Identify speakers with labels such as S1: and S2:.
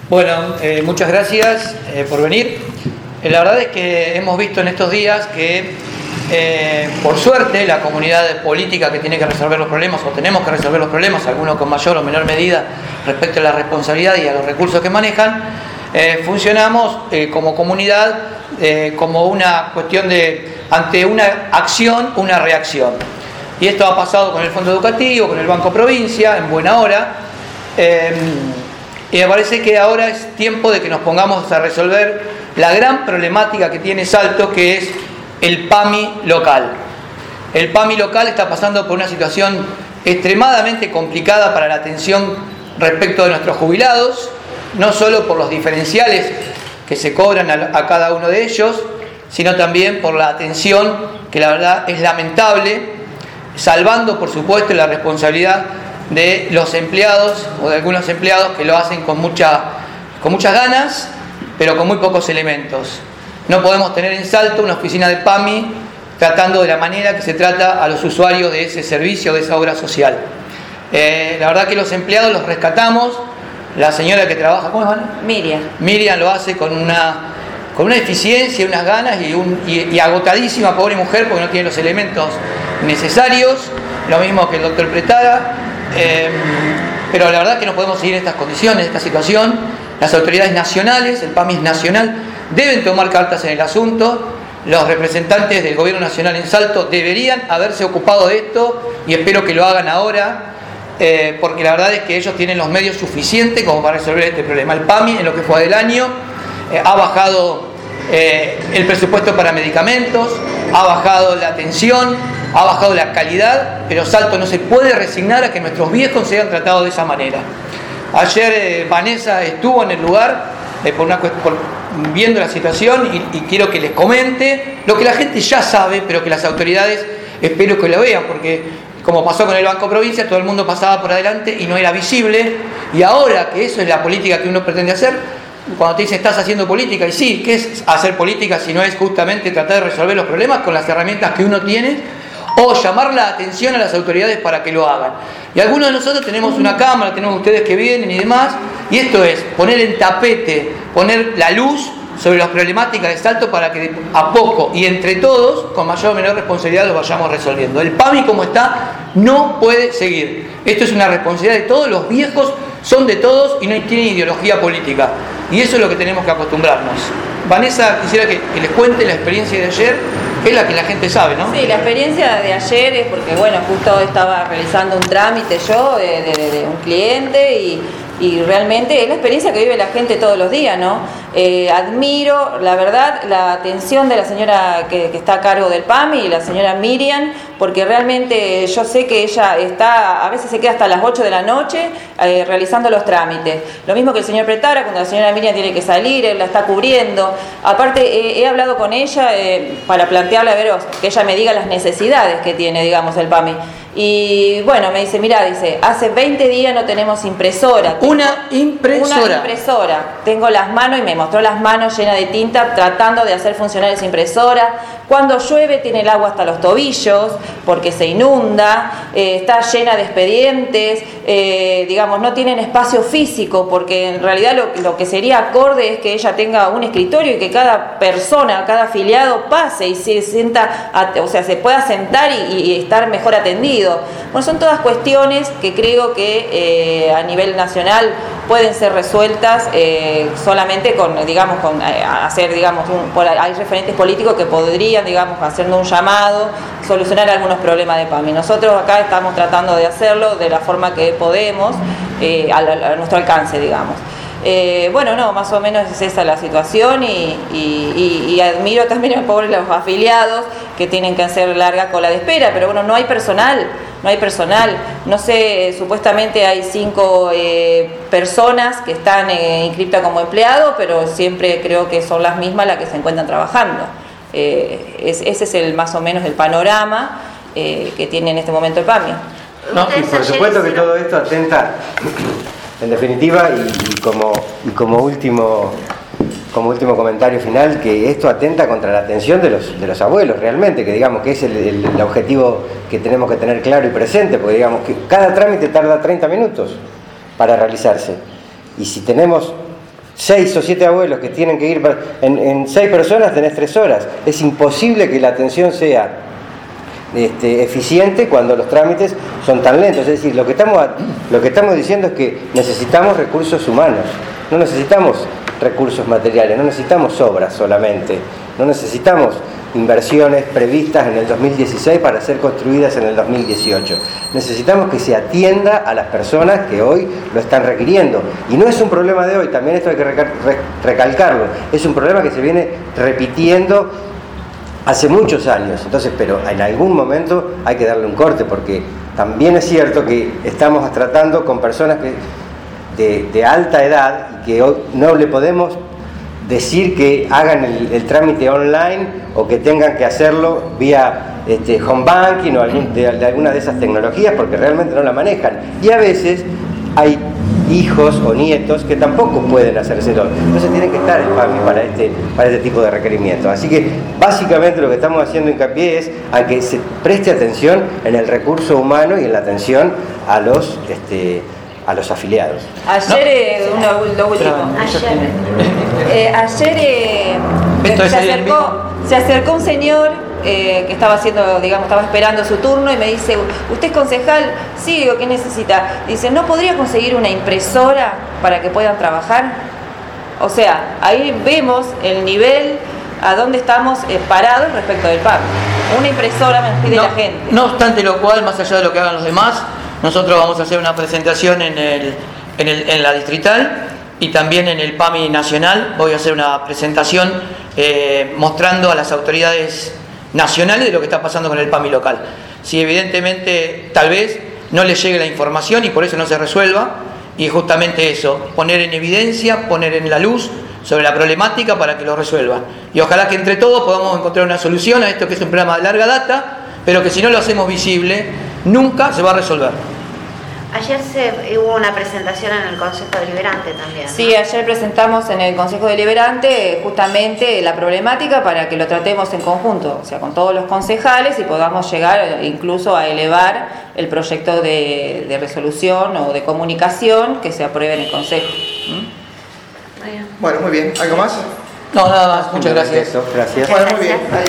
S1: Bueno, muchas gracias por venir. La verdad es que hemos visto en estos días que, por suerte, la comunidad política que tiene que resolver los problemas, o tenemos que resolver los problemas, algunos con mayor o menor medida respecto a la responsabilidad y a los recursos que manejan, funcionamos como comunidad como una cuestión de, ante una acción, una reacción. Y esto ha pasado con el Fondo Educativo, con el Banco Provincia, en buena hora. Y me parece que ahora es tiempo de que nos pongamos a resolver la gran problemática que tiene Salto, que es el PAMI local. El PAMI local está pasando por una situación extremadamente complicada para la atención respecto de nuestros jubilados, no solo por los diferenciales que se cobran a cada uno de ellos, sino también por la atención que la verdad es lamentable, salvando por supuesto la responsabilidad de los empleados o de algunos empleados que lo hacen con muchas ganas, pero con muy pocos elementos. No podemos tener en Salto una oficina de PAMI tratando de la manera que se trata a los usuarios de ese servicio, de esa obra social. La verdad que los empleados los rescatamos. La señora que trabaja, ¿cómo es, Ana? Miriam lo hace con una eficiencia, unas ganas y agotadísima, pobre mujer, porque no tiene los elementos necesarios. Lo mismo que el doctor Pretara. Pero la verdad que no podemos seguir en estas condiciones, en esta situación. Las autoridades nacionales, el PAMI es nacional, deben tomar cartas en el asunto. Los representantes del gobierno nacional en Salto deberían haberse ocupado de esto y espero que lo hagan ahora, porque la verdad es que ellos tienen los medios suficientes como para resolver este problema. El PAMI, en lo que fue del año, ha bajado el presupuesto para medicamentos, ha bajado la atención, ha bajado la calidad, pero Salto no se puede resignar a que nuestros viejos sean tratados de esa manera. Ayer Vanessa estuvo en el lugar viendo la situación y quiero que les comente lo que la gente ya sabe, pero que las autoridades espero que lo vean, porque como pasó con el Banco Provincia, todo el mundo pasaba por adelante y no era visible, y ahora que eso es la política que uno pretende hacer, cuando te dicen estás haciendo política, y sí, ¿qué es hacer política si no es justamente tratar de resolver los problemas con las herramientas que uno tiene, o llamar la atención a las autoridades para que lo hagan? Y algunos de nosotros tenemos una cámara, tenemos ustedes que vienen y demás, y esto es poner en tapete, poner la luz sobre las problemáticas de Salto para que a poco y entre todos, con mayor o menor responsabilidad, los vayamos resolviendo. El PAMI como está no puede seguir. Esto es una responsabilidad de todos, los viejos son de todos y no tienen ideología política. Y eso es lo que tenemos que acostumbrarnos. Vanessa, quisiera que les cuente la experiencia de ayer, que es la que la gente sabe, ¿no?
S2: Sí, la experiencia de ayer es porque, bueno, justo estaba realizando un trámite yo de un cliente y realmente es la experiencia que vive la gente todos los días, ¿no? Admiro, la verdad, la atención de la señora que está a cargo del PAMI y la señora Miriam, porque realmente yo sé que ella a veces se queda hasta las 8 de la noche realizando los trámites. Lo mismo que el señor Pretara, cuando la señora Miriam tiene que salir, él la está cubriendo. Aparte, he hablado con ella para plantearle, a ver, que ella me diga las necesidades que tiene, digamos, el PAMI. Y bueno, me dice, mira, hace 20 días no tenemos impresora.
S1: Una impresora.
S2: Una impresora. Tengo las manos y me mostró las manos llenas de tinta tratando de hacer funcionar esa impresora. Cuando llueve tiene el agua hasta los tobillos porque se inunda, está llena de expedientes, digamos, no tienen espacio físico porque en realidad lo que sería acorde es que ella tenga un escritorio y que cada persona, cada afiliado pase y se sienta, se pueda sentar y estar mejor atendido. Bueno, son todas cuestiones que creo que a nivel nacional pueden ser resueltas solamente con hacer, hay referentes políticos que podrían, haciendo un llamado, solucionar algunos problemas de PAMI. Nosotros acá estamos tratando de hacerlo de la forma que podemos, a nuestro alcance, digamos. Más o menos es esa la situación y admiro también a los afiliados que tienen que hacer larga cola de espera, pero bueno, no hay personal, no sé, supuestamente hay 5 personas que están inscritas como empleados, pero siempre creo que son las mismas las que se encuentran trabajando. Ese es más o menos el panorama que tiene en este momento el PAMI.
S3: No, y por supuesto que todo esto atenta, en definitiva, y como último comentario final, que esto atenta contra la atención de los abuelos realmente, que digamos que es el objetivo que tenemos que tener claro y presente, porque digamos que cada trámite tarda 30 minutos para realizarse, y si tenemos 6 o 7 abuelos que tienen que ir, en 6 personas tenés 3 horas. Es imposible que la atención sea eficiente cuando los trámites son tan lentos. Es decir, lo que estamos diciendo es que necesitamos recursos humanos, no necesitamos recursos materiales, no necesitamos obras solamente, no necesitamos inversiones previstas en el 2016 para ser construidas en el 2018. Necesitamos que se atienda a las personas que hoy lo están requiriendo. Y no es un problema de hoy, también esto hay que recalcarlo, es un problema que se viene repitiendo hace muchos años. Entonces, pero en algún momento hay que darle un corte, porque también es cierto que estamos tratando con personas de alta edad y que hoy no le podemos decir que hagan el trámite online o que tengan que hacerlo vía home banking o de alguna de esas tecnologías, porque realmente no la manejan. Y a veces hay hijos o nietos que tampoco pueden hacérselo. Entonces tienen que estar el PAMI para este tipo de requerimientos. Así que básicamente lo que estamos haciendo hincapié es a que se preste atención en el recurso humano y en la atención a los afiliados.
S2: Ayer, lo último. Se acercó un señor que estaba esperando su turno y me dice: ¿usted es concejal? Sí, digo, ¿qué necesita? Dice: ¿no podría conseguir una impresora para que puedan trabajar? O sea, ahí vemos el nivel a dónde estamos parados respecto del PAMI. Una impresora me pide la gente.
S1: No obstante lo cual, más allá de lo que hagan los demás, nosotros vamos a hacer una presentación en la distrital y también en el PAMI nacional. Voy a hacer una presentación mostrando a las autoridades nacionales de lo que está pasando con el PAMI local. Si evidentemente tal vez no les llegue la información y por eso no se resuelva, y justamente eso, poner en evidencia, poner en la luz sobre la problemática para que lo resuelvan. Y ojalá que entre todos podamos encontrar una solución a esto, que es un problema de larga data, pero que si no lo hacemos visible, nunca se va a resolver.
S4: Ayer hubo una presentación en el Consejo Deliberante también, ¿no?
S2: Sí, ayer presentamos en el Consejo Deliberante justamente la problemática para que lo tratemos en conjunto, o sea, con todos los concejales, y podamos llegar incluso a elevar el proyecto de resolución o de comunicación que se apruebe en el Consejo.
S5: Bueno, muy bien. ¿Algo más?
S1: No, nada más. Muchas gracias.
S3: Gracias.
S5: Bueno, muy bien.